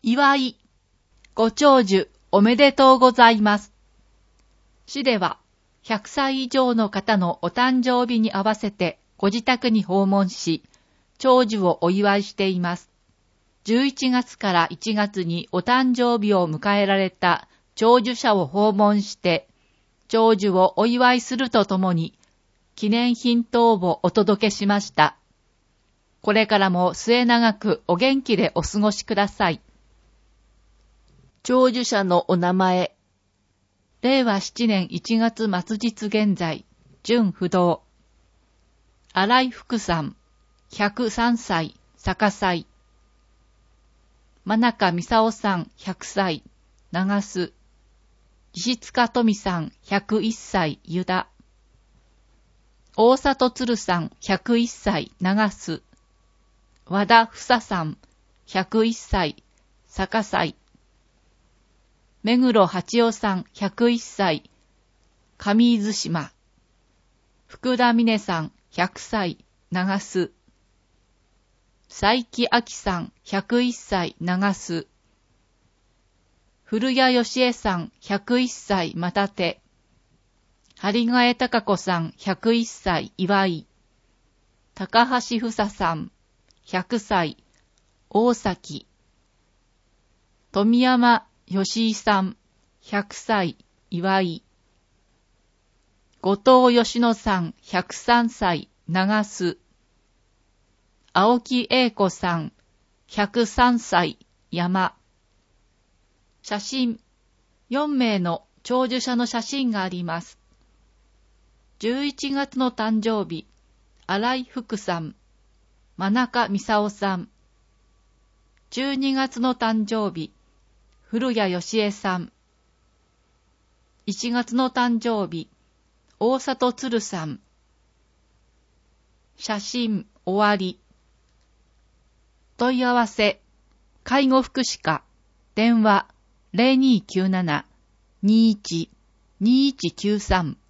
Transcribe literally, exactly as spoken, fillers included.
祝い、ご長寿おめでとうございます。市ではひゃくさい以上の方のお誕生日に合わせてご自宅に訪問し、長寿をお祝いしています。じゅういちがつからいちがつにお誕生日を迎えられた長寿者を訪問して、長寿をお祝いするとともに、記念品等をお届けしました。これからも末永くお元気でお過ごしください。長寿者のお名前。れいわななねんいちがつ末日現在、準不動。新井福さん、ひゃくさんさい、逆祭。真中美沙夫さん、ひゃくさい、長須。石塚富さん、ひゃくいっさい、湯田。大里鶴さん、ひゃくいっさい、長須。和田房さん、ひゃくいっさい、逆祭。目黒八夫さん、ひゃくいっさい、上伊豆島。福田美音さん、ひゃくさい、長須。佐伯明さん、ひゃくいっさい、長須。古谷義恵さん、ひゃくいっさい、又手。張替孝子さん、ひゃくいっさい、岩井。高橋房さん、ひゃくさい、大崎。富山義井さん、ひゃくさい、岩井。後藤義野さん、ひゃくさんさい、長須。青木英子さん、ひゃくさんさい、山。写真、よんめいの長寿者の写真があります。じゅういちがつの誕生日、新井福さん、真中美沙夫さん。じゅうにがつの誕生日、古谷義恵さん。いちがつの誕生日、大里鶴さん。写真終わり。問い合わせ、介護福祉課、電話 ゼロにーきゅうなな にーいち にーいちきゅうさん